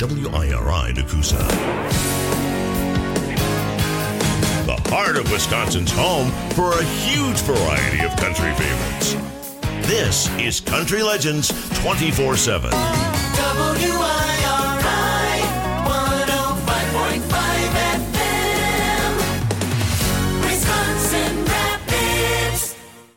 WIRI Nakusa. The heart of Wisconsin's home for a huge variety of country favorites. This is Country Legends 24/7. WIRI 105.5 FM, Wisconsin Rapids.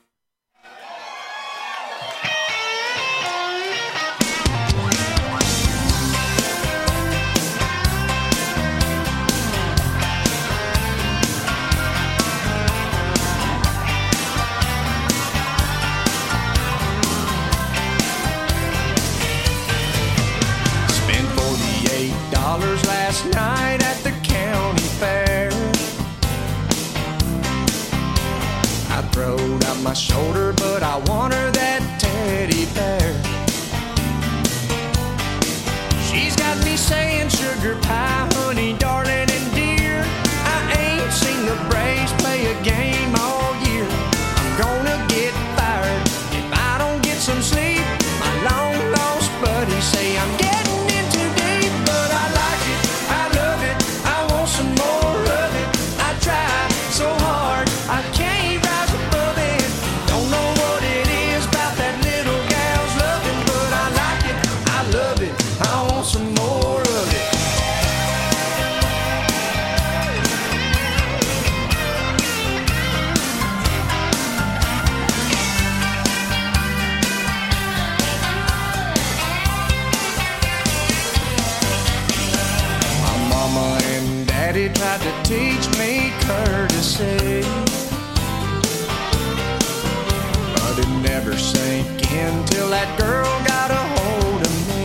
Last night at the county fair, I throwed out my shoulder, but I want her that teddy bear. She's got me saying sugar pie, honey, darling, and dear. I ain't seen the Braves play a game all year. I'm gonna get fired if I don't get some sleep. My long lost buddies say I'm getting in too deep, but I like it, I love it, I want some more of it. I try so hard, I can't rise above it. Don't know what it is about that little gal's loving, but I like it, I love it, I want some more of it. My mama and daddy tried to teach me courtesy, but it never sank in till that girl got a hold of me.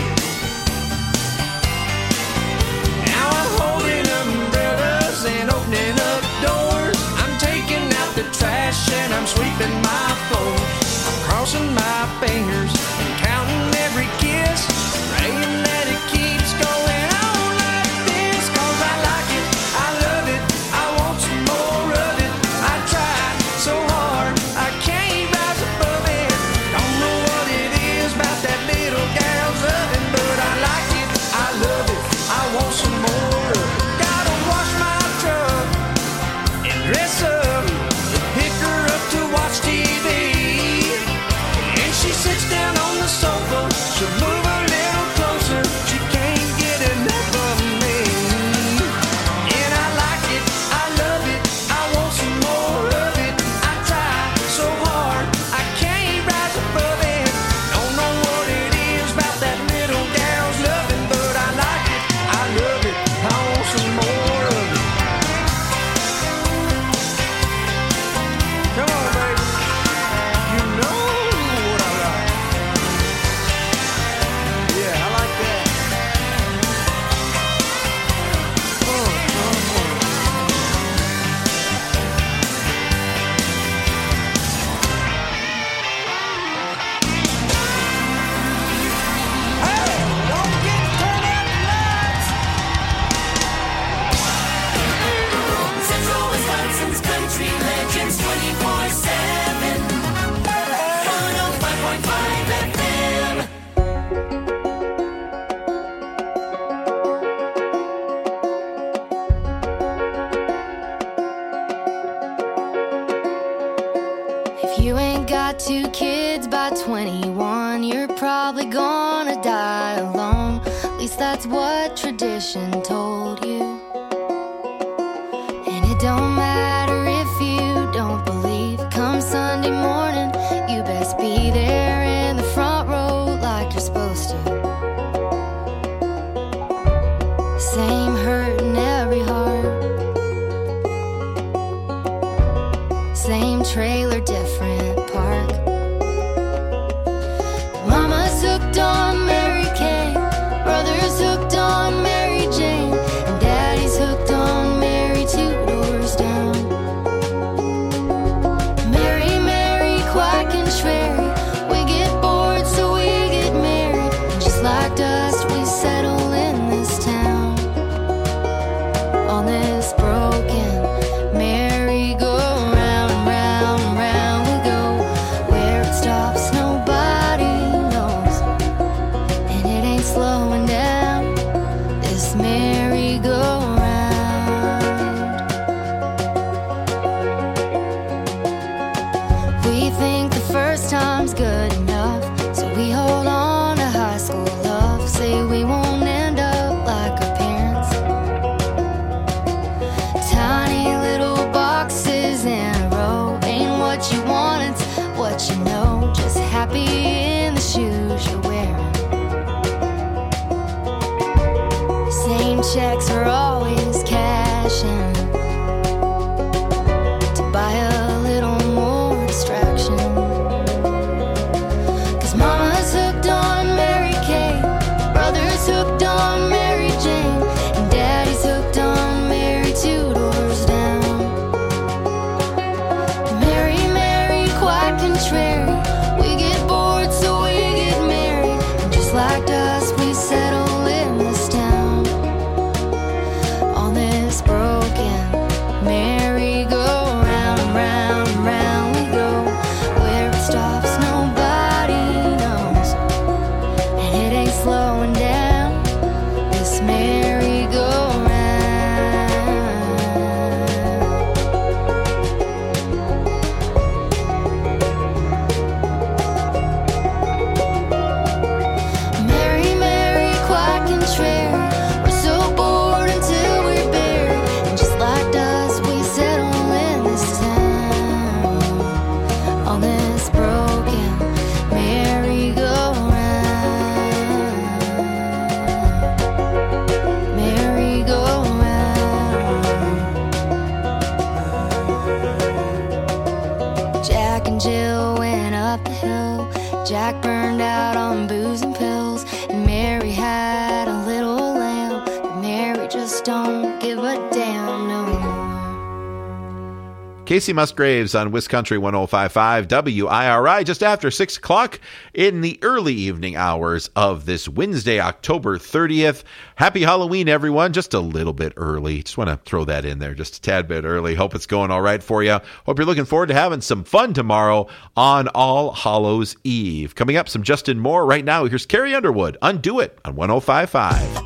Now I'm holding umbrellas and opening up doors. I'm taking out the trash and I'm sweeping my floors. I'm crossing my fingers and counting every kiss, praying that it keeps going on like this. 'Cause I like it, I love it, I want some more of it. I tried so hard, I can't rise above it. Don't know what it is about that little gal's loving, but I like it, I love it, I want some more of it. Gotta wash my truck and dress up and pick her up to watch TV. And she sits down on the sofa, she'll move a little closer, she can't get enough of me. And I like it, I love it, I want some more of it. I try so hard, I can't rise above it. Don't know what it is about that little gal's loving, but I like it, I love it, I want some more of it. Come on, baby, you know what I like. Yeah, I like that. Hey, don't get turned up nuts. Central Wisconsin's Country Legends 24/7, 105.5 FM. If you ain't got 2 kids by 21, you're probably gonna die alone. At least that's what tradition told you. And it don't matter if you don't believe. Come Sunday morning, you best be there in the front row like you're supposed to. Same hurt in every heart, same trailer, different park. Mama's hooked on Mary Kay, brother's hooked on Mary Jane, and daddy's hooked on Mary two doors down. Mary, Mary, quack and Sherry, we get bored so we get married, and just like dust we settle in this town. On this broken merry-go-round, round, round we go. time's good enough. So we hold on to high school love. Say we won't end up like our parents. Tiny little boxes in a row. Ain't what you want, it's what you know. Just happy in the shoes you're wearing. Same checks are always cashing to buy a little more distraction. 'Cause mama's hooked on Mary Kate, brother's hooked on Mary Jane, and daddy's hooked on Mary two doors down. Mary, Mary, quite contrary, we get bored so we get married, and just like us we settle in this town. On this broken merry-go-round, round and round we go. Where it stops nobody knows, and it ain't slowing down, this merry-go-round. Mary, Mary, quite contrary, we're so bored until we're buried, and just like dust we settle in this town. On this broken merry-go-round, merry-go-round. Jack and Jill went up the hill. Jack burned out on booze and pills, and Mary had a little lamb. But Mary just don't give a damn no more. Casey Musgraves on Wiscountry 105.5 WIRI just after 6 o'clock in the early evening hours of this Wednesday, October 30th. Happy Halloween, everyone. Just a little bit early. Just want to throw that in there just a tad bit early. Hope it's going all right for you. Hope you're looking forward to having some fun tomorrow on All Hallows Eve. Coming up, some Justin Moore. Right now, here's Carrie Underwood. Undo It on 105.5.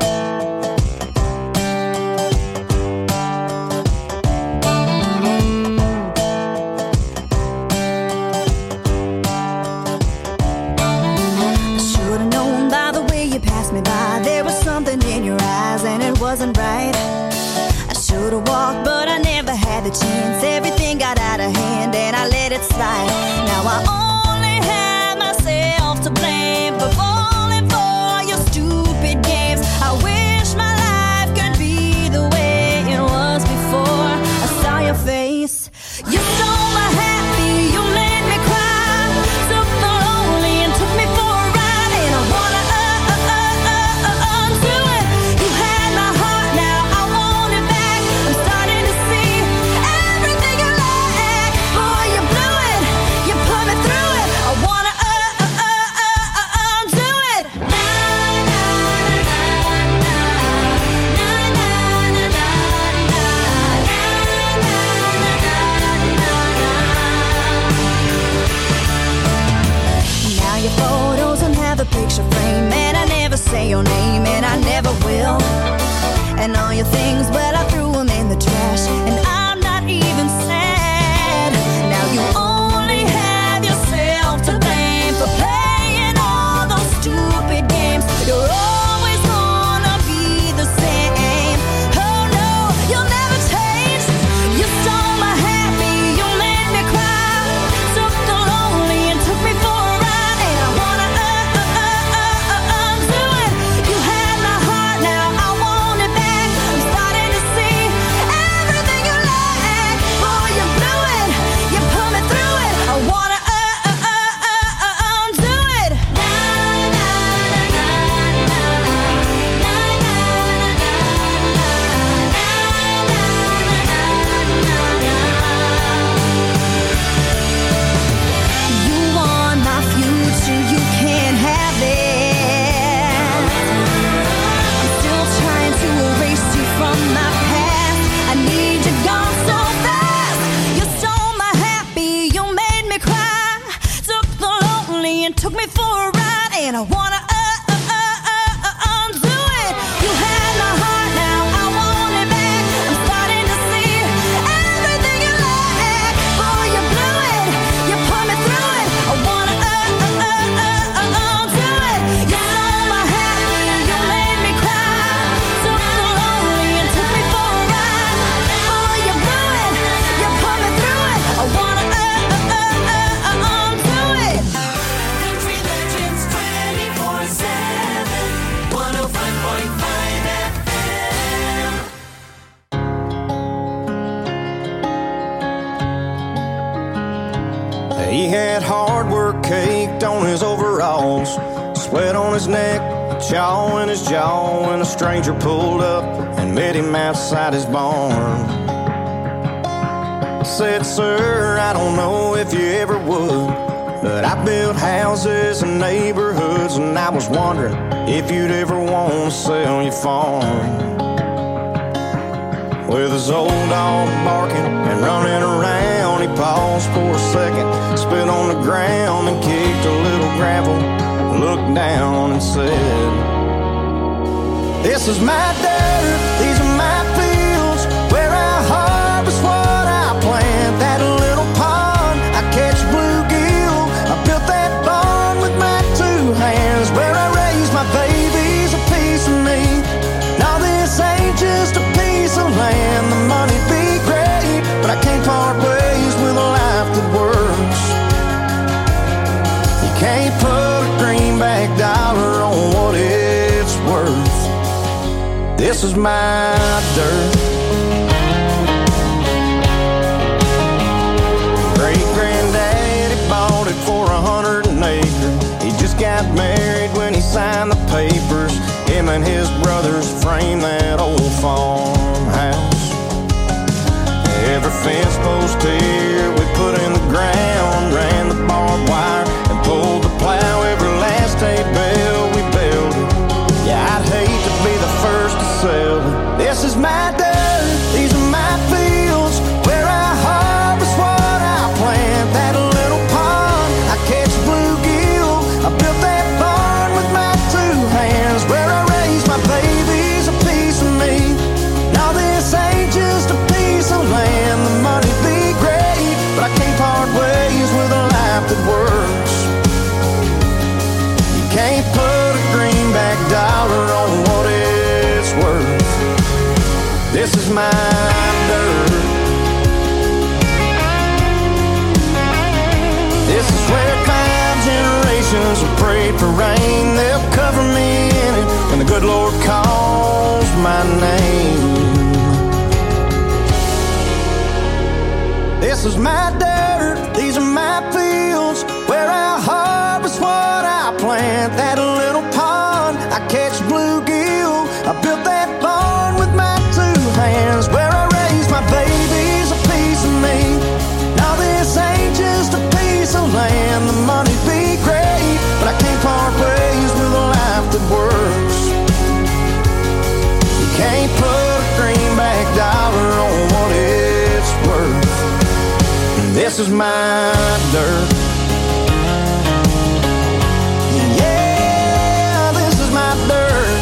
Should've known by the way you passed me by, there was something in your eyes and it wasn't right. I should've walked, but I never had the chance. Everything got out of hand and I let it slide. Now I only have myself to blame for falling for your stupid games. I wish my life could be the way it was before I saw your face. You stole my happy, you made me cry, took the lonely and took me for a ride, and I wanna undo it. You had my heart, now I want it back. I'm starting to see everything you lack. Boy, you blew it, you put me through it. I wanna undo it. Now your photos don't have a picture frame, and I never say your name, and I never will. And all your things, well, I threw them in the trash, and I'm not even sad. Now you only have yourself to blame for playing all those stupid games. You're always gonna be the same. Oh no, you'll never change. You stole my happy, you made me cry, took the lonely and took me for a ride, and I wanna undo it. You had my heart, now I want it back. I'm starting to see everything you He had hard work caked on his overalls, sweat on his neck, chaw in his jaw, when a stranger pulled up and met him outside his barn. Said, sir, I don't know if you ever would, but I built houses and neighborhoods, and I was wondering if you'd ever want to sell your farm. With his old dog barking and running around, he paused for a second, spit on the ground and kicked a little gravel, looked down and said, this is my dirt, these are my fields, where I harvest what I plant. That little pond, I catch bluegill, I built that barn with my two hands, where I raise my babies, a piece of me. Now this ain't just a piece of land, the money'd be great, but I can't part ways with a life that works. You can't put a greenback dollar on what it's worth. This is my dirt. Great-granddaddy bought it for 100 an acre. He just got married when he signed the papers. Him and his brothers framed that old farmhouse. Every fence post here we put in the ground, ran the barbed wire and pulled the plow. Every last hay bale we built. Yeah, I'd hate to be the first to sell it. This is my dirt, these are my fields, where I harvest what I plant. That little pond, I catch bluegill, I built that barn with my two hands, where I raise my babies, a piece of me. Now this ain't just a piece of land, the money'd be great, but I can't part ways with a life that works. You can't put a greenback dollar on what it's worth. This is my dirt. This is where 5 generations have prayed for rain. They'll cover me in it when the good Lord calls my name. This is my dirt, these are my fields, where I harvest what I plant. That little pond, I catch bluegill, I built that barn with my two hands, where I raise my babies, a piece of me. Now this ain't just a piece of land, the money'd be great, but I can't part ways with a life that works. You can't put a greenback dollar on what it's worth. This is my dirt. Yeah, this is my dirt.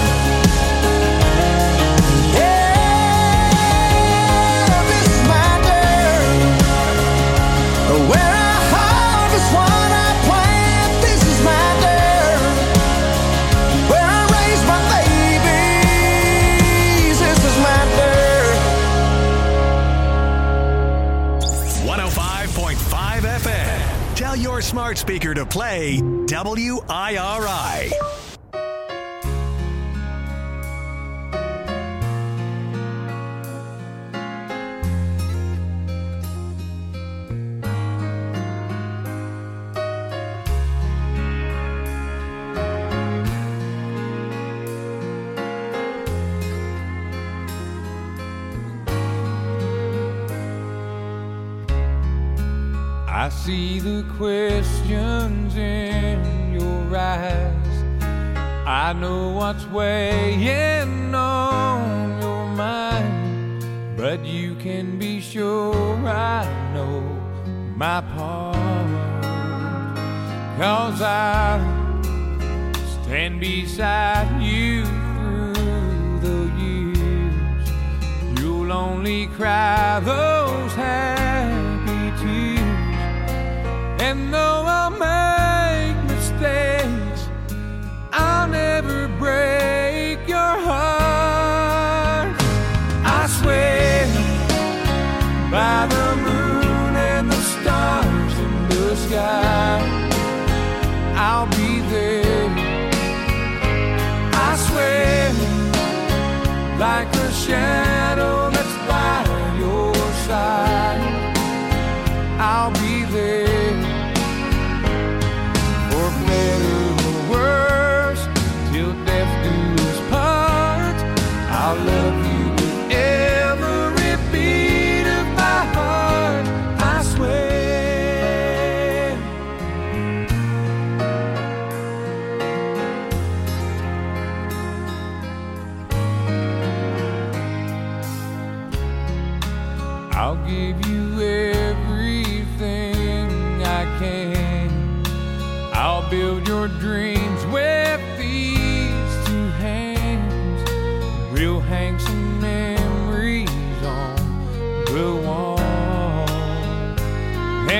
Yeah, this is my dirt. Where I harvest what I plant. This is my dirt. Where I raise my babies. This is my dirt. 105.5 FM. Tell your smart speaker to play WIRI. I see the questions in your eyes. I know what's weighing on your mind, but you can be sure I know my part. 'Cause I stand beside you through the years. You'll only cry those happy tears. And though I'll make mistakes, I'll never break your heart. I swear by the moon and the stars in the sky, I'll be there. I swear like a shadow that's by your side, I'll be there.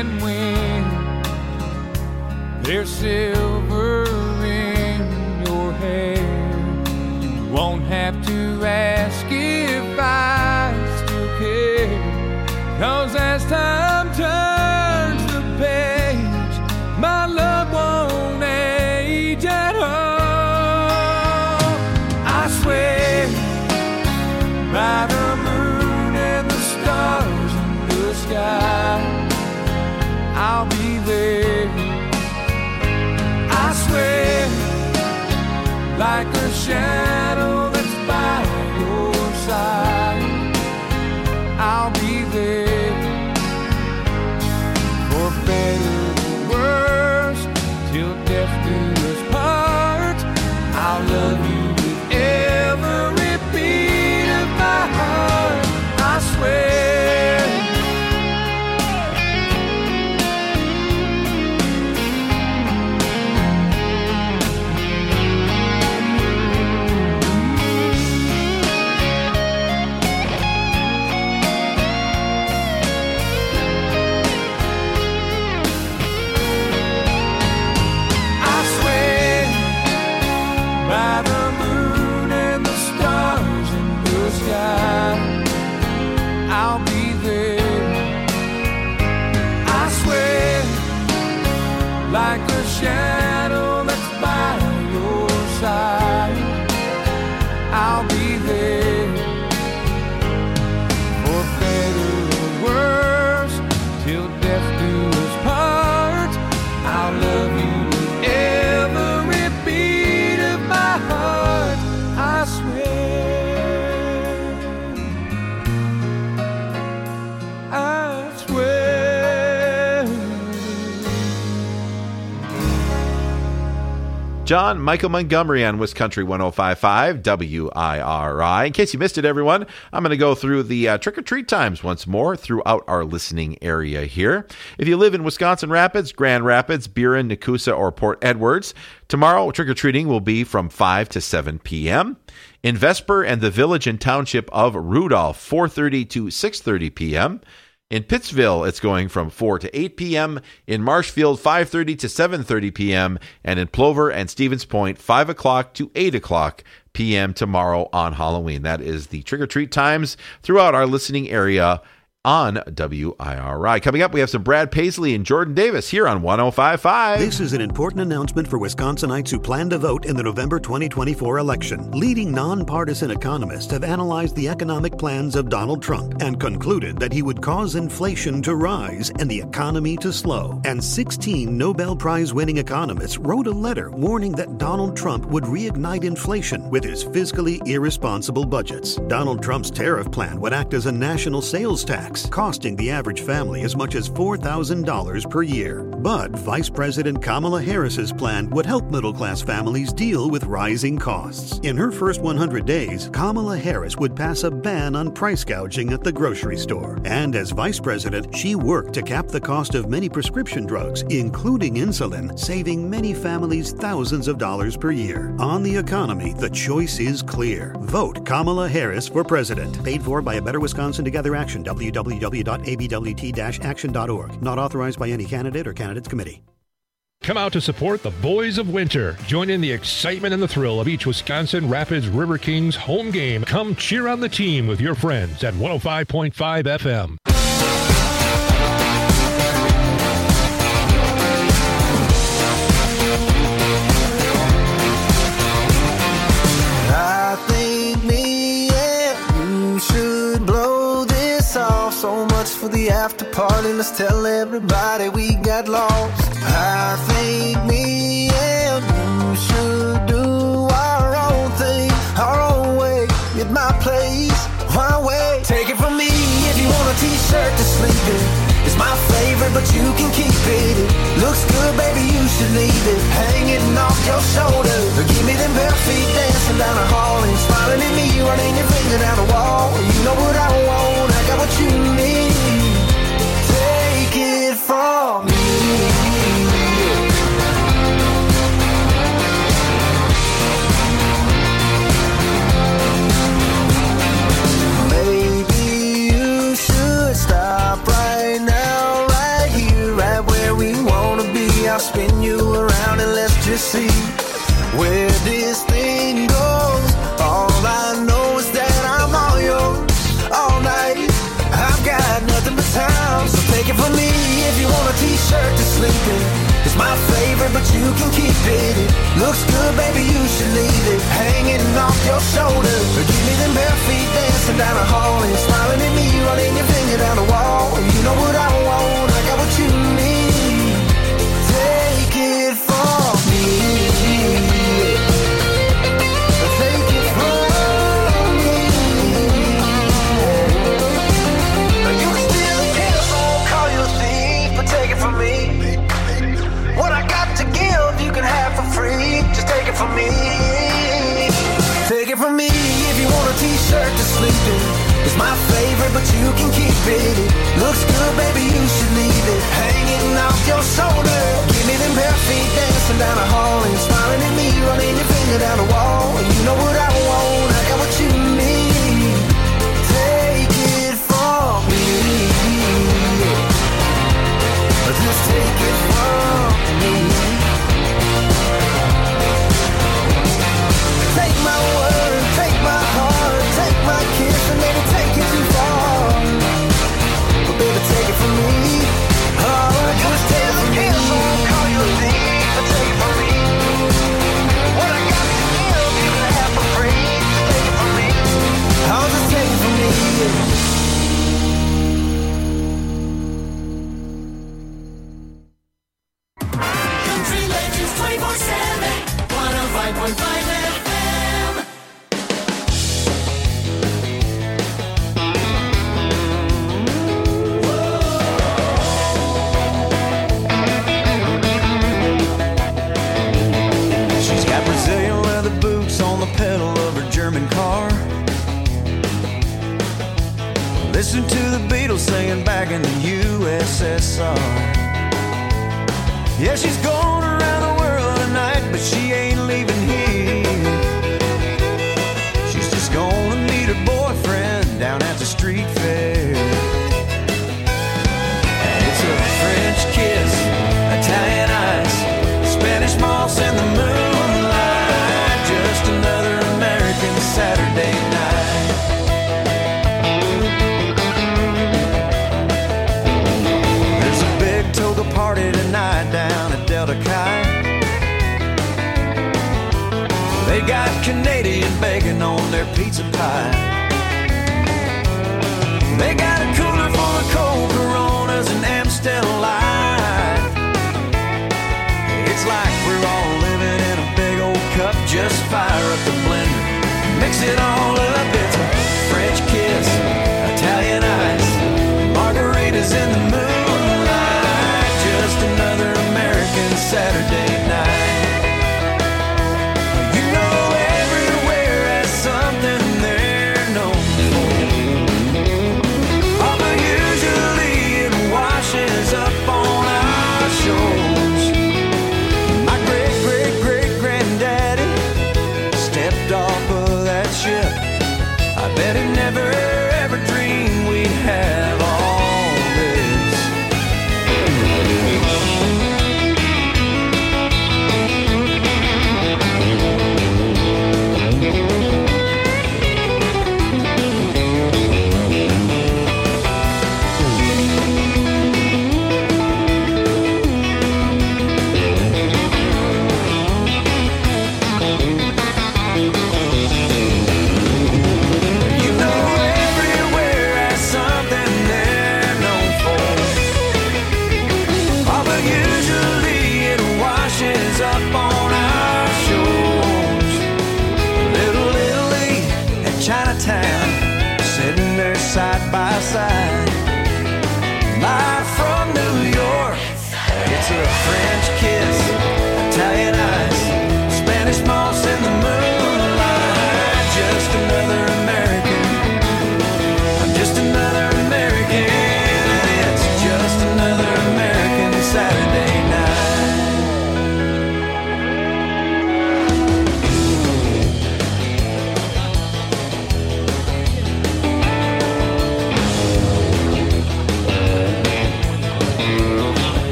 And when there's silver in your hair, you won't have to ask if I still care. 'Cause as time turns the page, my love won't age at all. I swear by the moon and the stars in the sky, I'll be there. I swear, like a shadow that's by your side, I'll be there. For better or worse, till death do us part, I'll love you with every beat of my heart. I swear. By the moon and the stars in the sky, I'll be there. I swear, like a shadow that's by your side, I'll be there. For better or worse, till death do us part, I'll love you with every beat of my heart. I swear, I swear. John Michael Montgomery on Wiscountry 105.5 WIRI. In case you missed it, everyone, I'm going to go through the trick-or-treat times once more throughout our listening area here. If you live in Wisconsin Rapids, Grand Rapids, Buren, Nakusa, or Port Edwards, tomorrow trick-or-treating will be from 5 to 7 p.m. In Vesper and the village and township of Rudolph, 4:30 to 6:30 p.m. In Pittsville, it's going from 4 to 8 p.m. In Marshfield, 5:30 to 7:30 p.m. And in Plover and Stevens Point, 5 o'clock to 8 o'clock p.m. tomorrow on Halloween. That is the trick-or-treat times throughout our listening area on WIRI. Coming up, we have some Brad Paisley and Jordan Davis here on 105.5. This is an important announcement for Wisconsinites who plan to vote in the November 2024 election. Leading nonpartisan economists have analyzed the economic plans of Donald Trump and concluded that he would cause inflation to rise and the economy to slow. And 16 Nobel Prize-winning economists wrote a letter warning that Donald Trump would reignite inflation with his fiscally irresponsible budgets. Donald Trump's tariff plan would act as a national sales tax, costing the average family as much as $4,000 per year. But Vice President Kamala Harris's plan would help middle-class families deal with rising costs. In her first 100 days, Kamala Harris would pass a ban on price gouging at the grocery store. And as Vice President, she worked to cap the cost of many prescription drugs, including insulin, saving many families thousands of dollars per year. On the economy, the choice is clear. Vote Kamala Harris for president. Paid for by A Better Wisconsin Together Action, www.abwt-action.org. Not authorized by any candidate or candidates committee. Come out to support the Boys of Winter. Join in the excitement and the thrill of each Wisconsin Rapids River Kings home game. Come cheer on the team with your friends at 105.5 FM. I think me and you should blow this off. So much for the after party, let's tell everybody we got lost. I think me and you should do our own thing, our own way, at my place, my way. Take it from me, if you want a t-shirt to sleep in, it's my favorite, but you can keep it. It looks good, baby, you should leave it hanging off your shoulder. Give me them bare feet dancing down the hall and smiling at me, running your finger down the wall. You know what I want, I got what you need. Take it from me. Maybe you should stop right now, right here, spin you around and let's just see where this thing goes. All I know is that I'm all yours all night. I've got nothing but time, so take it from me. If you want a t-shirt to sleep in, it's my favorite, but you can keep it. It looks good, baby, you should leave it hanging off your shoulder. Or give me them bare feet dancing down the hall and smiling at me, running your finger down the wall. You know what I want, I got what you need. Take it from me. Take it from me. You can still get a phone call, you'll see, but take it from me. What I got to give, you can have for free. Just take it from me. Take it from me. If you want a t-shirt to sleep in, it's my favorite, but you can keep it. It looks good, baby, you should leave it hanging off your shoulder. Give me them bare feet dancing down the hall and smiling at me, running your finger down the wall. You know what I want, I got what you need. Take it from me. Just take it from me. Take my word, take my heart, take my kiss, and maybe take it too far. But baby, take it from me. Oh, just take it from me. Call you a thief, but take it from me. What I got to give, you can have for free. Just take it from me. Oh, just take it from me. Country Legends 24/7, 105.5 FM. She's got Brazilian leather boots on the pedal of her German car. Listen to the Beatles singing back in the USSR. Yeah, she's going around the world tonight, but she ain't leaving here. She's just gonna meet her boyfriend down at the street fair. It's a French kiss, Italian ice, Spanish moss and the moonlight. Just another American Saturday night. There's a big toga party tonight down at Delta Chi. They got Canadian bacon on their pizza pie. They got a cooler full of cold Coronas and Amstel Light. It's like we're all living in a big old cup. Just fire up the blender, mix it all up. It's a French kiss, Italian ice, margaritas in the moonlight. Just another American Saturday night. You know everywhere has something they're known for. Although usually it washes up on our shores. My great-great-great-granddaddy stepped off of that ship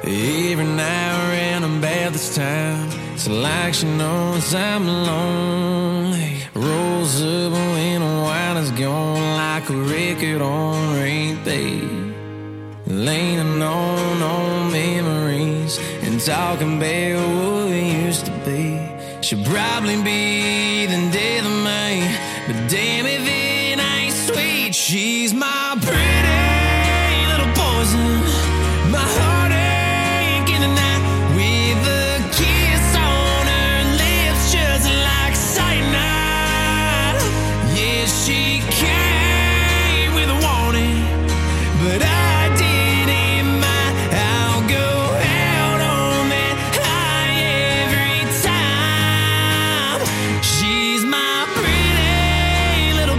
Every now and about this time, it's like she knows I'm lonely. Rolls up when the wine is gone, like a record on repeat. Leaning on memories and talking about what we used to be. She'll probably be the death of me, but damn if it ain't sweet. She's my pretty little poison, my heartache in the night, with a kiss on her lips just like cyanide. Yeah, she came with a warning, but I didn't mind. I'll go out on that high every time. She's my pretty little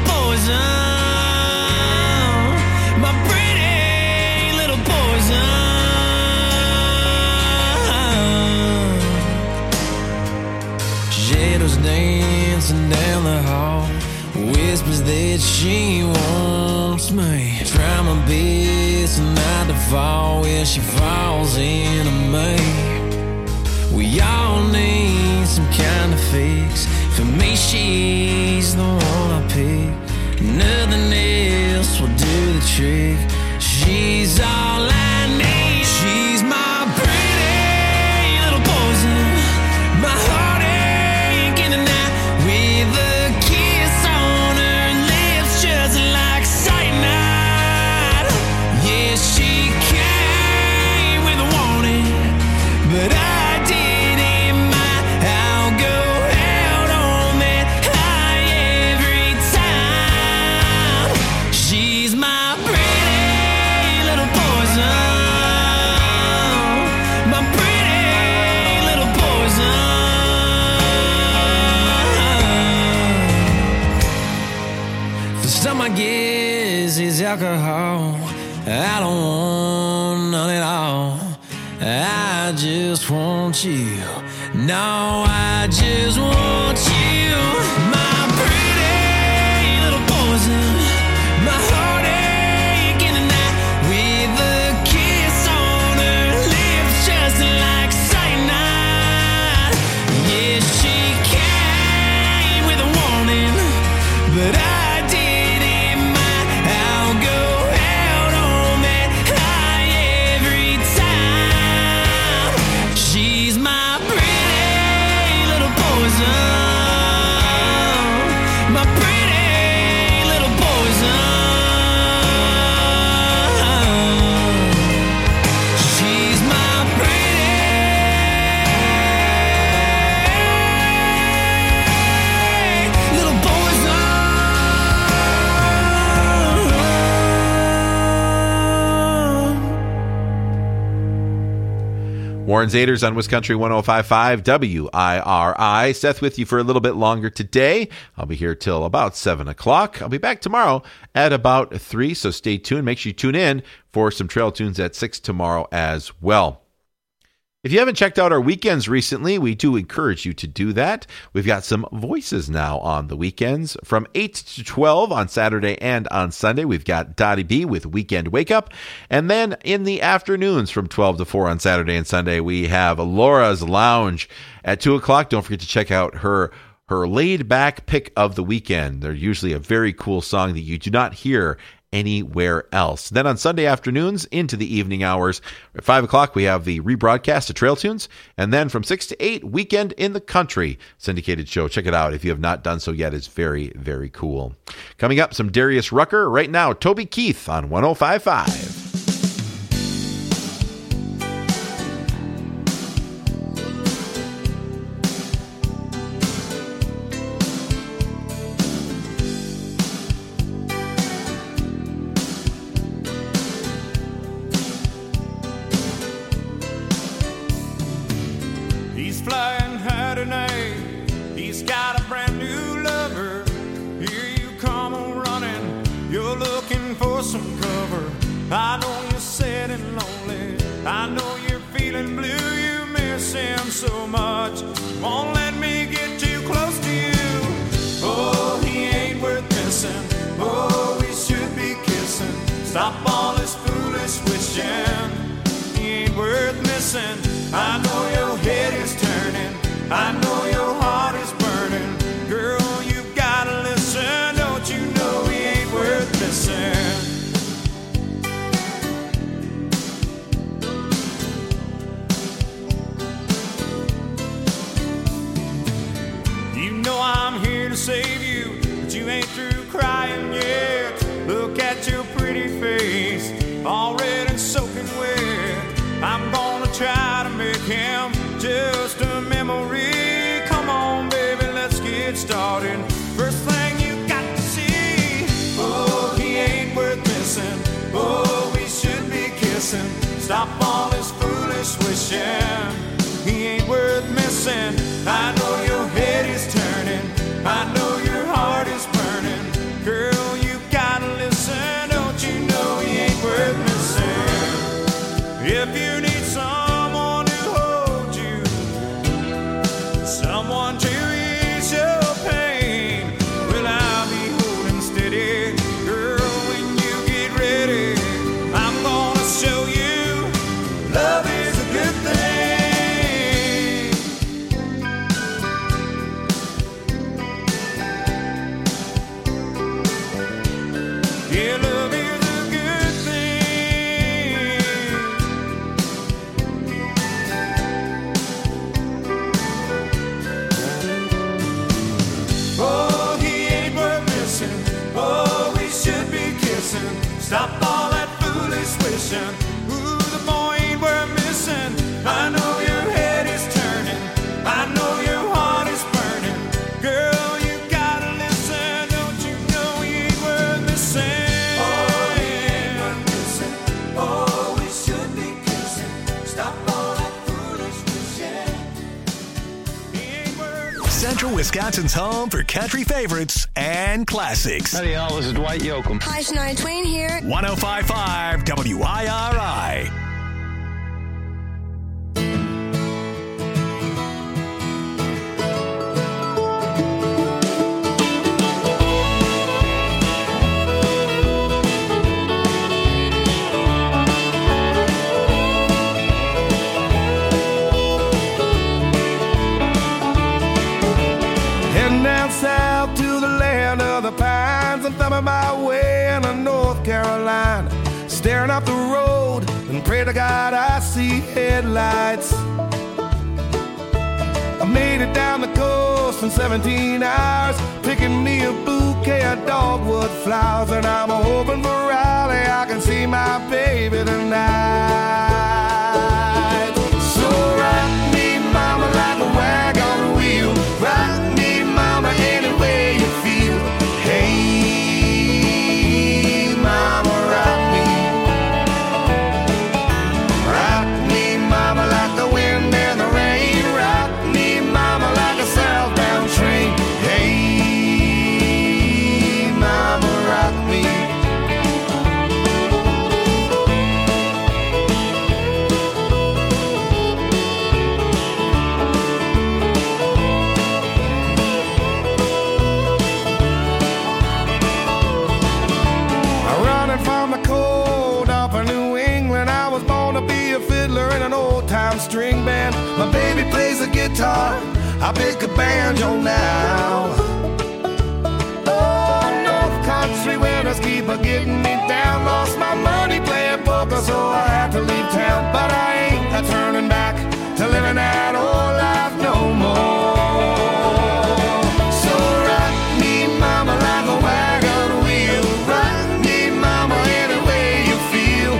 poison, my pretty little poison. Shadows dancing down the hall, whispers that she wants me. Try my best not to fall when she falls into me. We all need some kind of fix. For me, she's the one I pick. Nothing else will do the trick. She's all I need. She's my pretty little poison, my heartache in the night, with a kiss on her lips just like cyanide. Yeah, she came with a warning, but I didn't mind. I'll go out on that high every time. She's my pretty little poison, my pretty little poison. For some, I guess it's alcohol. I don't want none at all. I just want you. No, I just want you. My pretty little poison, my heartache in the night, with a kiss on her lips just like cyanide. Yeah, she came with a warning, but I didn't mind. I'll go out on that high every time. She's my pretty little poison, my pretty little poison. She's my pretty little poison. Warren Zaders on Wiscountry 105.5 WIRI. Seth with you for a little bit longer today. I'll be here till about 7 o'clock. I'll be back tomorrow at about 3, so stay tuned. Make sure you tune in for some trail tunes at 6 tomorrow as well. If you haven't checked out our weekends recently, we do encourage you to do that. We've got some voices now on the weekends. From 8 to 12 on Saturday and on Sunday, we've got Dottie B with Weekend Wake Up. And then in the afternoons from 12 to 4 on Saturday and Sunday, we have Laura's Lounge at 2 o'clock. Don't forget to check out her laid-back pick of the weekend. They're usually a very cool song that you do not hear anywhere else. Then on Sunday afternoons into the evening hours, at 5 o'clock, we have the rebroadcast of Trail Tunes. And then from 6 to 8, Weekend in the Country syndicated show. Check it out if you have not done so yet. It's very, very cool. Coming up, some Darius Rucker. Right now, Toby Keith on 105.5. He's flying high tonight. He's got a brand new lover. Here you come running. You're looking for some cover. I know you're sad and lonely. I know you're feeling blue. You miss him so much. Won't let me get too close to you. Oh, he ain't worth missing. Oh, we should be kissing. Stop all this foolish wishing. He ain't worth missing. missing. I know your head is turning. I know your heart is burning. Girl, you gotta listen. Don't you know he ain't worth missing? You know I'm here to save you, but you ain't through crying yet. Look at your pretty face, all red and soaking wet. I'm gonna try to make him just a memory. Come on, baby, let's get started. First thing you got to see, oh, he ain't worth missing. Oh, we should be kissing. Stop all this foolish wishing. He ain't worth missing. I know your head is turning. I know your heart is burning. Girl, you gotta listen. Don't you know he ain't worth missing? If you need someone to hold you, someone to ease your pain, well, I'll be holding steady. Girl, when you get ready, I'm gonna show you love is a good thing. Yeah, love is a good thing. Oh, he ain't worth missing. Oh, we should be kissing. Stop all that foolish wishing. Ooh, the boy ain't worth missing. I know your head is turning. I know your heart is burning. Girl, you gotta listen. Don't you know he ain't worth missing? Oh, he ain't worth missing. Oh, we should be kissing. Stop all that foolish wishing. He ain't worth. Central Wisconsin's home for country favorites and classics. Howdy, y'all. This is Dwight Yoakam. Hi, Shania Twain here. 105.5 WIRI. Heading down south to the land of the pines. I'm thumbing my way into North Carolina. Staring up the road and pray to God I see headlights. I made it down the coast in 17 hours, picking me a bouquet of dogwood flowers. And I'm hoping for Raleigh I can see my baby tonight. So rock me, mama, like a wagon wheel. Rock me, mama, any way you feel. Hey, mama, rock me. Rock me, mama, like the wind and the rain. Rock me, mama, like a southbound train. Hey, mama, rock me. Running from the cold up in New England, I was born to be a fiddler in an old-time string band. My baby plays the guitar, I pick a banjo now. Oh, North Country winters keep a getting me down. Lost my money playing poker, so I had to leave town. But I ain't a turning back to living that old life no more. So rock me, mama, like a wagon wheel. Rock me, mama, any way you feel.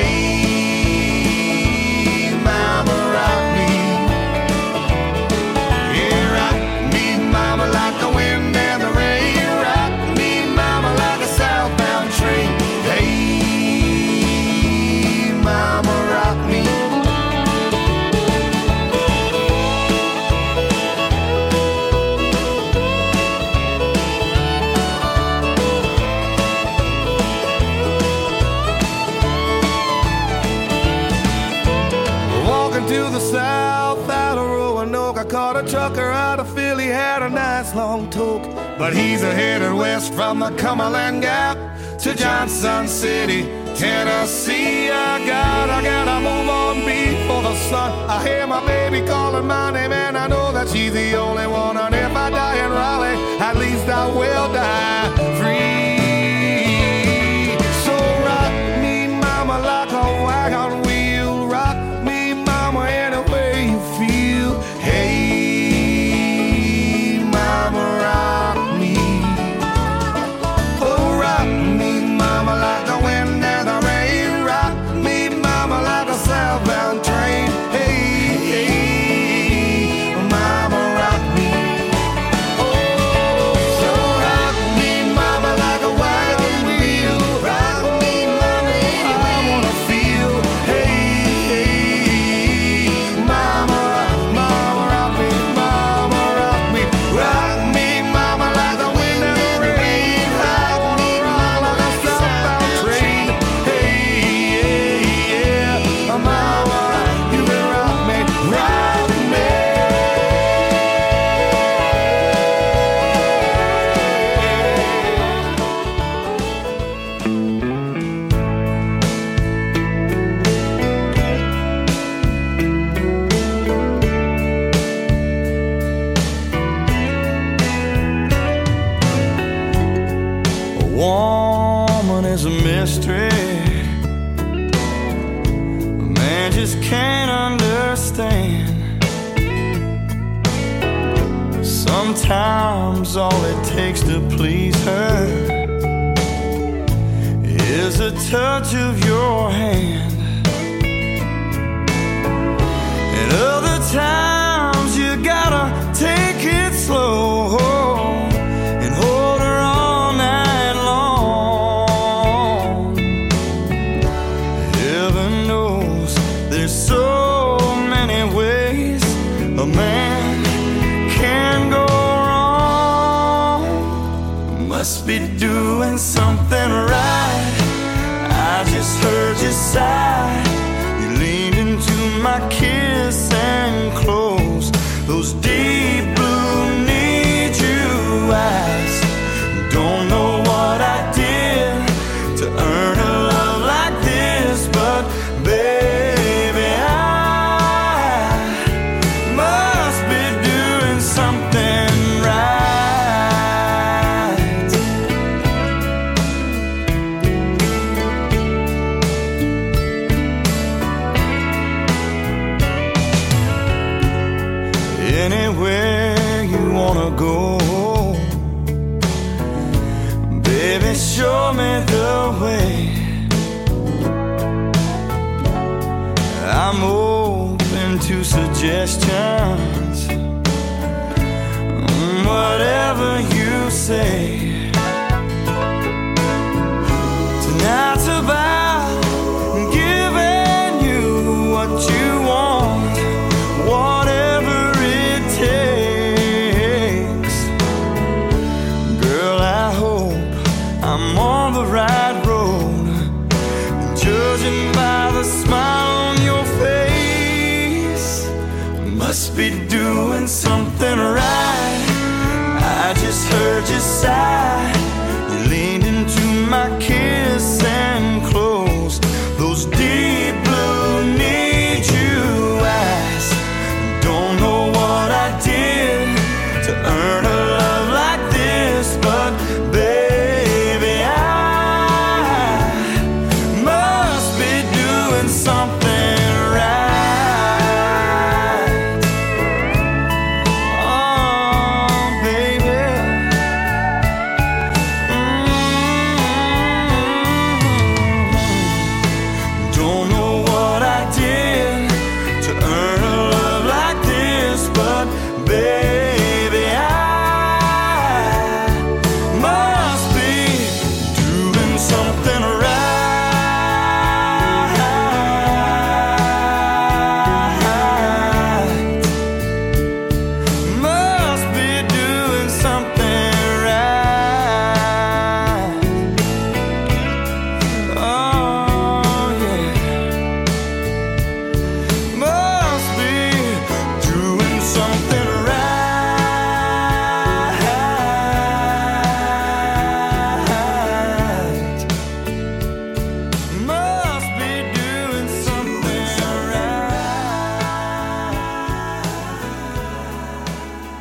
Hey, mama, rock me. Yeah, rock me, mama, like the wind and the rain. Rock me, mama, like a southbound train. Hey, mama, rock me. Walking to the south out of Roanoke, I caught a trucker out of Philly, had a nice long toke. But he's headed west from the Cumberland Gap to Johnson City, Tennessee. I gotta move on before the sun. I hear my baby calling my name, and I know that she's the only one. And if I die in Raleigh, at least I will die free. So rock me, mama, like a wagon wheel. Rock me, mama, any way you feel. Hey, mama, rock me. Oh, rock me, mama, like the wind and the rain. Rock me, mama, like a southbound train. Hey, hey, mama, rock me. Oh, so rock me, mama, like a wagon wheel. Rock me, mama, I wanna feel. Hey, hey, mama, mama, rock me, mama, rock me. Rock me, mama, like the wind and the rain. I wanna run like a southbound train. Hey, yeah, mama, you can rock me, rock me. A woman is a mystery. A man just can't understand. Sometimes all it takes to please her is a touch of your hand. And other times you gotta take it slow and hold her all night long. Heaven knows there's so many ways a man can go wrong. Must be doing something right. I just heard you sigh. You leaned into my kiss and closed those deep blue need you eyes. Don't know what I did to earn a love like this, but baby, I must be doing something right. Anywhere you wanna go, baby, show me the way. I'm open to suggestions, whatever you say. Tonight's about giving you what you want, whatever it takes. Girl, I hope I'm on the right road, judging by the smile on your face. Must be doing something right. I just heard you sigh. You leaned into my kiss and closed those deep blue need you eyes. Don't know what I did to earn a love like this, but baby, I must be doing something right. Oh, baby.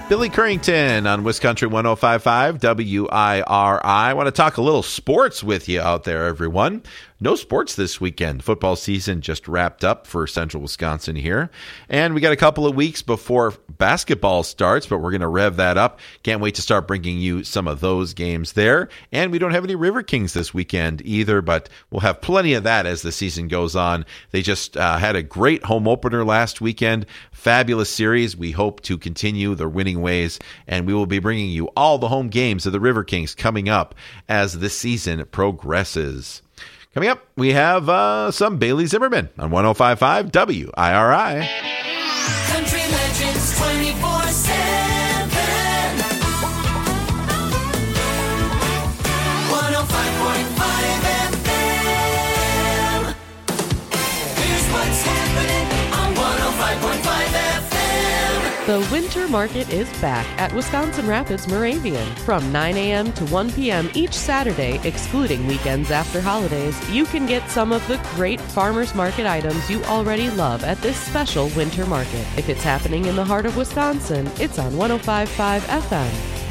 Billy Currington on Wisconsin 105.5 WIRI. I want to talk a little sports with you out there, everyone. No sports this weekend. Football season just wrapped up for Central Wisconsin here. And we got a couple of weeks before basketball starts, but we're going to rev that up. Can't wait to start bringing you some of those games there. And we don't have any River Kings this weekend either, but we'll have plenty of that as the season goes on. They just had a great home opener last weekend. Fabulous series. We hope to continue the winning ways, and we will be bringing you all the home games of the River Kings coming up as the season progresses. Coming up, we have some Bailey Zimmerman on 105.5 WIRI. Country Legends 24/7. 105.5 FM. Here's what's happening on 105.5 FM. The Winter Market is back at Wisconsin Rapids Moravian from 9 a.m. to 1 p.m. each Saturday, excluding weekends after holidays. You can get some of the great farmers market items you already love at this special Winter Market. If it's happening in the heart of Wisconsin, it's on 105.5 FM.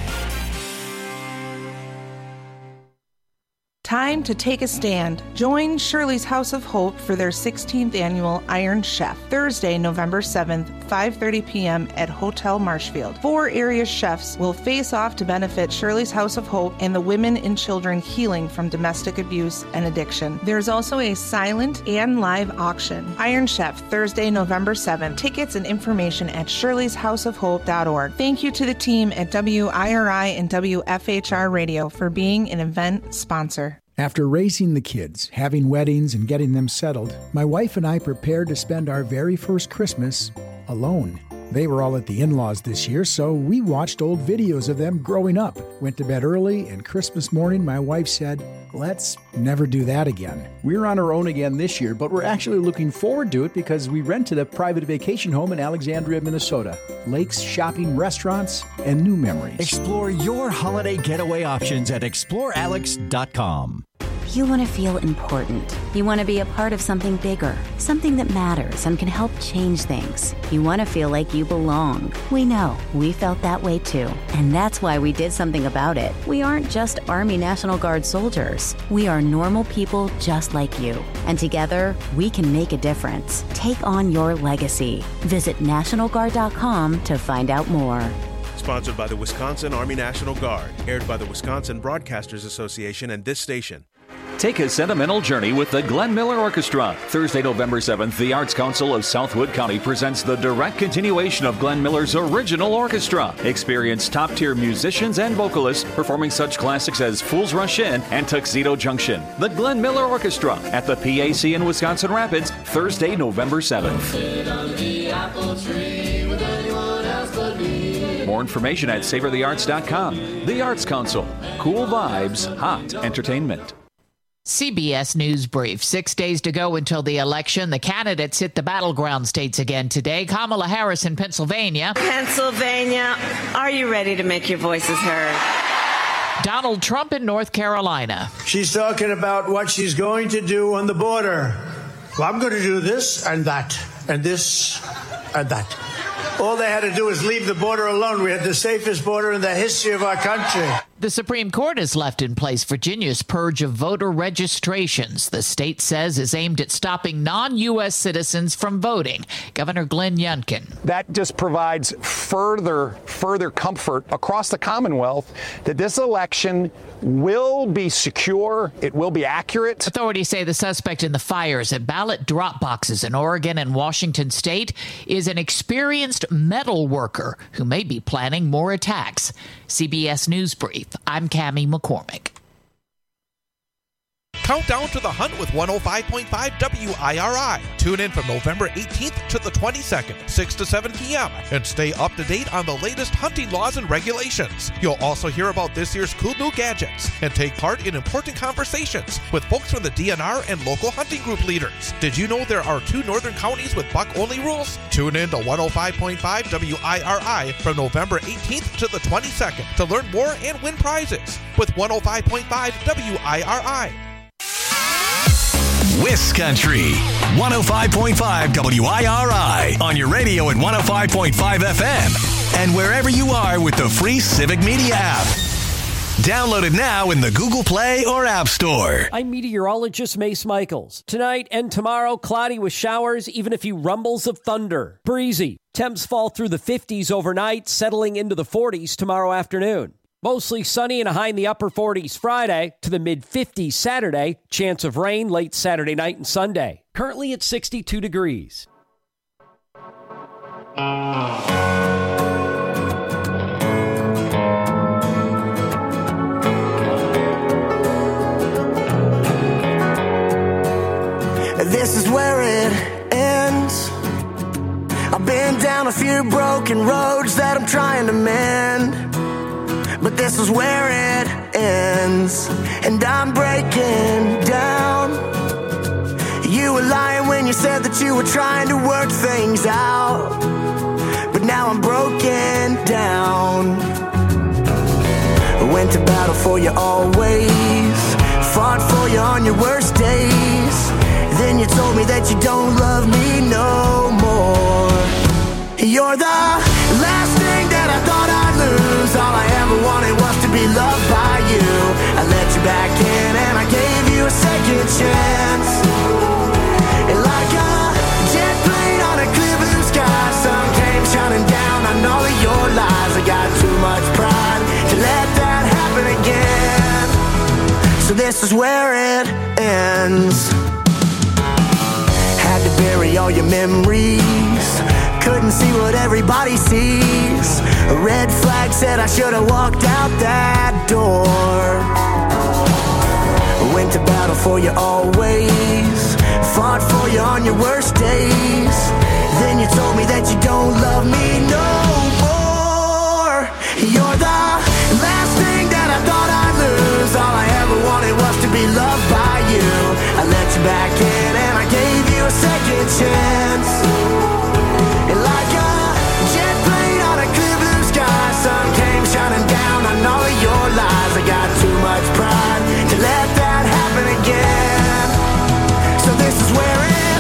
Time to take a stand. Join Shirley's House of Hope for their 16th annual Iron Chef, Thursday, November 7th, 5:30 p.m. at Hotel Marshfield. 4 area chefs will face off to benefit Shirley's House of Hope and the women and children healing from domestic abuse and addiction. There's also a silent and live auction. Iron Chef, Thursday, November 7th. Tickets and information at shirleyshouseofhope.org. Thank you to the team at WIRI and WFHR Radio for being an event sponsor. After raising the kids, having weddings, and getting them settled, my wife and I prepared to spend our very first Christmas alone. They were all at the in-laws this year, so we watched old videos of them growing up. Went to bed early, and Christmas morning my wife said, "Let's never do that again." We're on our own again this year, but we're actually looking forward to it because we rented a private vacation home in Alexandria, Minnesota. Lakes, shopping, restaurants, and new memories. Explore your holiday getaway options at explorealex.com. You want to feel important. You want to be a part of something bigger, something that matters and can help change things. You want to feel like you belong. We know. We felt that way too. And that's why we did something about it. We aren't just Army National Guard soldiers. We are normal people just like you. And together, we can make a difference. Take on your legacy. Visit NationalGuard.com to find out more. Sponsored by the Wisconsin Army National Guard. Aired by the Wisconsin Broadcasters Association and this station. Take a sentimental journey with the Glenn Miller Orchestra. Thursday, November 7th, the Arts Council of Southwood County presents the direct continuation of Glenn Miller's original orchestra. Experience top-tier musicians and vocalists performing such classics as Fools Rush In and Tuxedo Junction. The Glenn Miller Orchestra at the PAC in Wisconsin Rapids, Thursday, November 7th. More information at savorthearts.com. The Arts Council. Cool vibes, hot entertainment. CBS News Brief. 6 days to go until the election. The candidates hit the battleground states again today. Kamala Harris in Pennsylvania. Pennsylvania, are you ready to make your voices heard? Donald Trump in North Carolina. She's talking about what she's going to do on the border. Well, I'm going to do this and that and this and that. All they had to do was leave the border alone. We had the safest border in the history of our country. The Supreme Court has left in place Virginia's purge of voter registrations. The state says is aimed at stopping non-U.S. citizens from voting. Governor Glenn Youngkin. That just provides further comfort across the Commonwealth that this election will be secure, it will be accurate. Authorities say the suspect in the fires at ballot drop boxes in Oregon and Washington state is an experienced metal worker who may be planning more attacks. CBS News Brief. I'm Cammie McCormick. Countdown to the hunt with 105.5 WIRI. Tune in from November 18th to the 22nd, 6 to 7 p.m. and stay up to date on the latest hunting laws and regulations. You'll also hear about this year's cool new gadgets and take part in important conversations with folks from the DNR and local hunting group leaders. Did you know there are 2 northern counties with buck-only rules? Tune in to 105.5 WIRI from November 18th to the 22nd to learn more and win prizes with 105.5 WIRI. Wiscountry 105.5 WIRI on your radio at 105.5 FM and wherever you are with the free Civic Media app. Download it now in the Google Play or App Store. I'm meteorologist Mace Michaels. Tonight and tomorrow, cloudy with showers, even a few rumbles of thunder. Breezy. Temps fall through the 50s overnight, settling into the 40s tomorrow afternoon. Mostly sunny and a high in the upper 40s Friday to the mid-50s Saturday. Chance of rain late Saturday night and Sunday. Currently at 62 degrees. This is where it ends. I've been down a few broken roads that I'm trying to mend, but this is where it ends, and I'm breaking down. You were lying when you said that you were trying to work things out, but now I'm broken down. I went to battle for you always, fought for you on your worst days. Then you told me that you don't love me no more. You're the last thing that I thought I'd lose. All I ever wanted was to be loved by you. I let you back in and I gave you a second chance. And like a jet plane on a clear blue sky, sun came shining down on all of your lies. I got too much pride to let that happen again. So this is where it ends. Had to bury all your memories, couldn't see what everybody sees. A red flag said I should have walked out that door. Went to battle for you always, fought for you on your worst days. Then you told me that you don't love me no more. You're the last thing that I thought I'd lose. All I ever wanted was to be loved by you. I let you back in and I gave you a second chance. And like a jet plane on a clear blue sky, sun came shining down on all of your lies. I got too much pride to let that happen again. So this is where it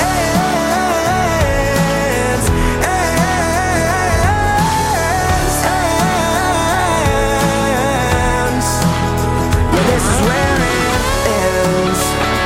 ends. Yeah, this is where it ends.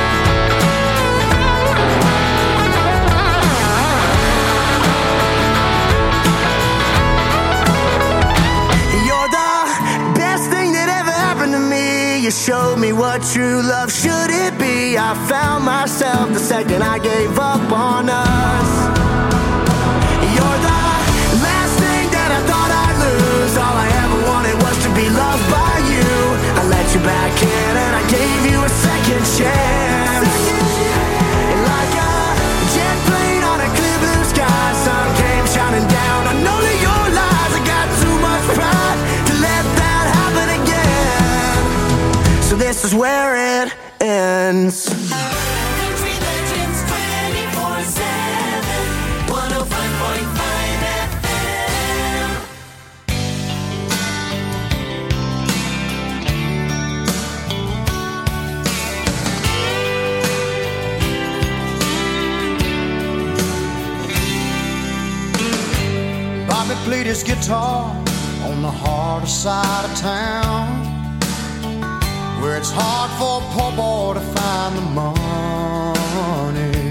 You showed me what true love should it be. I found myself the second I gave up on us. You're the last thing that I thought I'd lose. All I ever wanted was to be loved by you. I let you back in and I gave you a second chance. And like a jet plane on a clear blue sky, sun came shining down on all of your lies. I got too much pride to let that happen again. So this is where it ends. Country Legends 24/7, 105.5 FM. Bobby played his guitar on the harder side of town, where it's hard for a poor boy to find the money.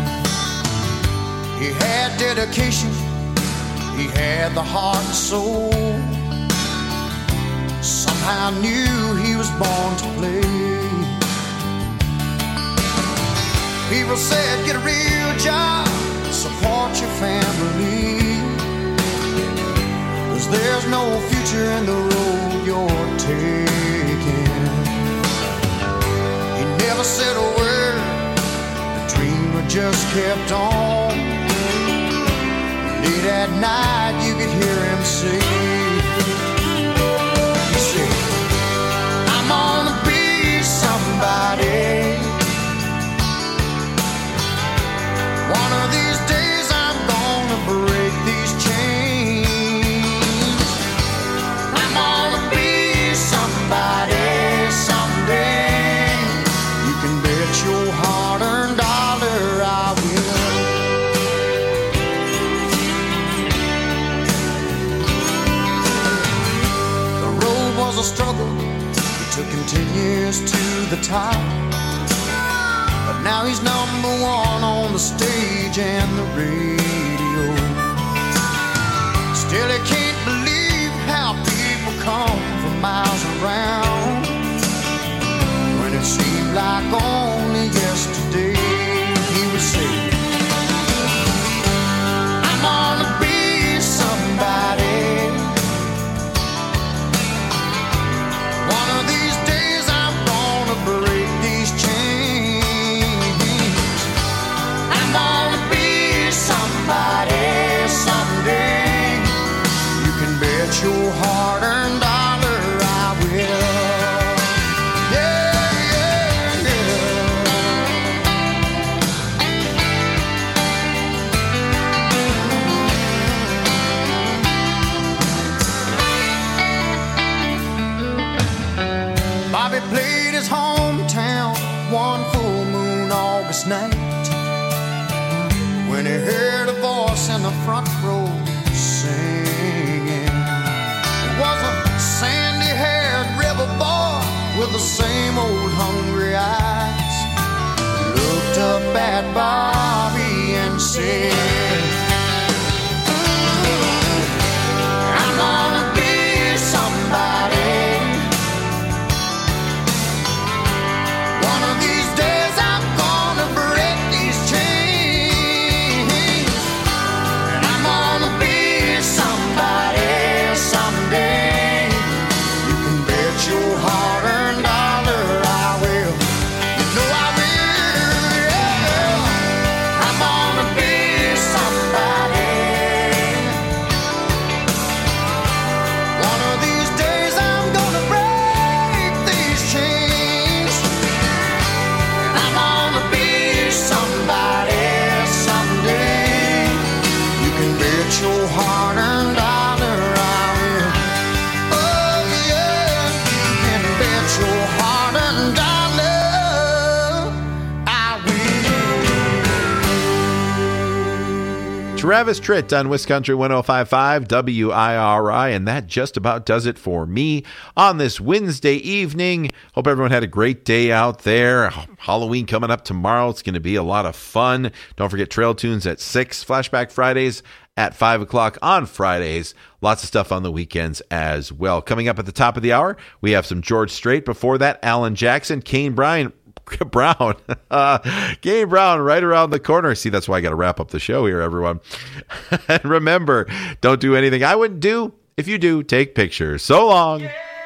He had dedication, he had the heart and soul. Somehow knew he was born to play. People said, get a real job, support your family, 'cause there's no future in the road you're taking. Never said a word, the dreamer just kept on. Late at night you could hear him say, he said, I'm gonna be somebody. One of these days I'm gonna break these chains. I'm gonna be somebody someday. You can bet your hard-earned dollar I will. 10 years to the top. But now he's number one on the stage and the radio. Still he can't believe how people come from miles around. When it seemed like only yesterday he would say, I'm gonna be somebody. One of these days I'm gonna break these chains. I'm gonna be somebody someday. You can bet your hard-earned dollar I will. Yeah, yeah, yeah. Bobby played his hometown one full moon August night when he heard a voice in the front row singing. It was a sandy-haired rebel boy with the same old hungry eyes. He looked up at Bobby and said, I'm gonna be somebody. One of these days I'm gonna break these chains. And I'm gonna be somebody someday. You can bet your hard-earned dollar I will. You know I will, yeah. I'm gonna be somebody. One of these days I'm gonna break these chains. I'm gonna be somebody someday. You can bet your hard-earned dollar I will. Oh yeah, you can bet your hard-earned dollar I will. Travis Tritt on Wisconsin 105.5 WIRI, and that just about does it for me on this Wednesday evening. Hope everyone had a great day out there. Halloween coming up tomorrow. It's going to be a lot of fun. Don't forget Trail Tunes at 6, Flashback Fridays at 5 o'clock on Fridays. Lots of stuff on the weekends as well. Coming up at the top of the hour, we have some George Strait. Before that, Alan Jackson, Kane Brown, Kane Brown right around the corner. See, that's why I got to wrap up the show here, everyone. And remember, don't do anything I wouldn't do. If you do, take pictures. So long.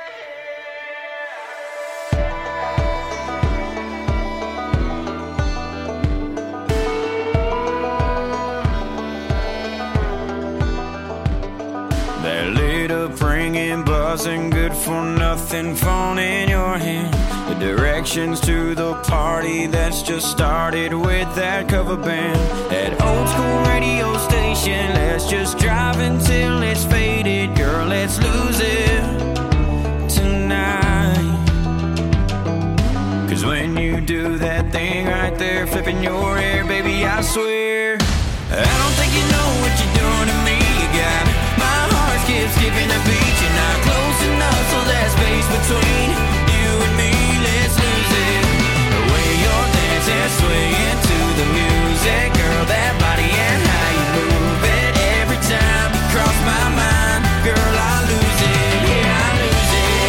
That lit up ringing, buzzing, good for nothing phone in your hand. The directions to the party that's just started with that cover band. That old school radio station, let's just drive until it's faded. Girl, let's lose it tonight. Cause when you do that thing right there, flipping your hair, baby, I swear I don't think you know what you're doing to me. You got my heart skipping a beat. You're not close enough, so that space between you and me, let's lose it. The way you're dancing, swaying to the music, girl, that body and how you move it. Every time you cross my mind, girl, I lose it. Yeah, I lose it.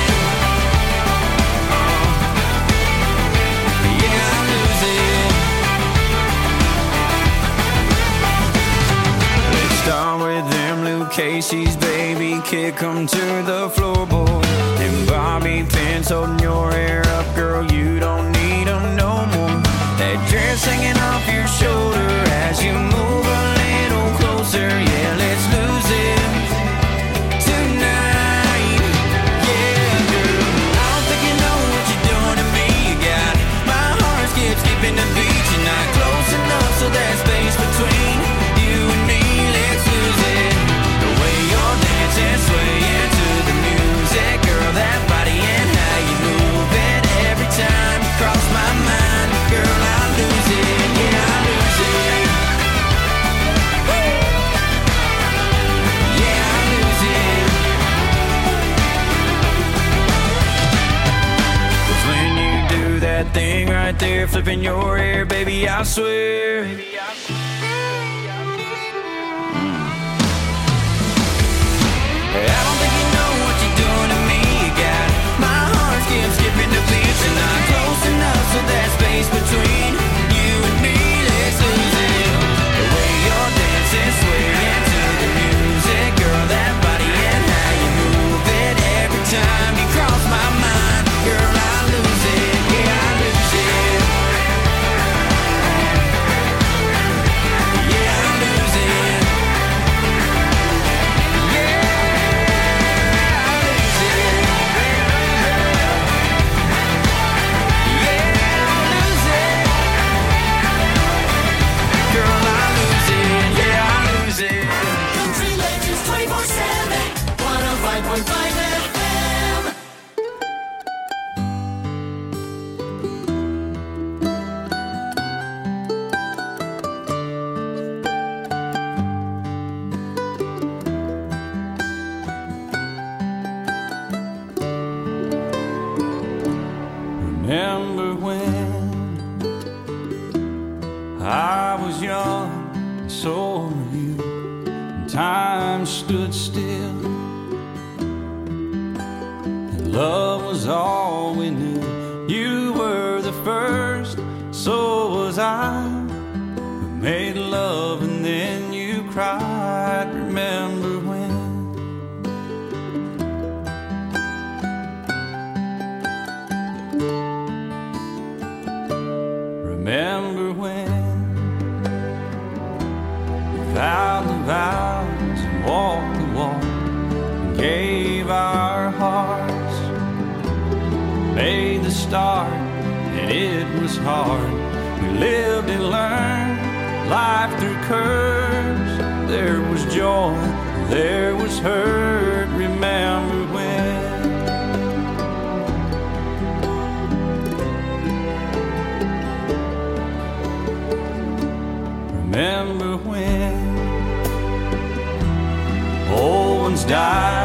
Yeah, I lose it. Let's start with them Luke Casey's, baby, kick 'em to the floorboard. And Bobby pins holding your hair up, girl, you don't need 'em no more. That dress hanging off your shoulder as you move a little closer. Yeah, let's lose it tonight. Yeah, girl, I don't think you know what you're doing to me. You got my heart skipping the beat. You're not close enough, so that space between you and me, let's lose it. The way you're dancing, swaying to the music, girl, that body and how you move it. Every time you cross my mind, girl, I lose it. Yeah, there flipping your hair, baby, I swear. I don't think you know what you're doing to me. You got my heart skipping the beats, and not close enough so there's space between you and me. Let's lose it. The way you're dancing, swaying to the music, girl, that body and how you move it. Every time you cross my mind, girl, I lose it. Yeah, I lose it. Yeah, I lose it. Country Legends 24/7, 105.5 FM. Remember when I was young, and so were you, and time stood still, and love was all we knew. You were the first, so was I. We made love and then you cried. Remember when? Remember when we vowed the vows and walked the walk and gave our hearts, made the start, and it was hard. We lived and learned life through curves. There was joy, there was hurt. Remember when? Remember when old ones died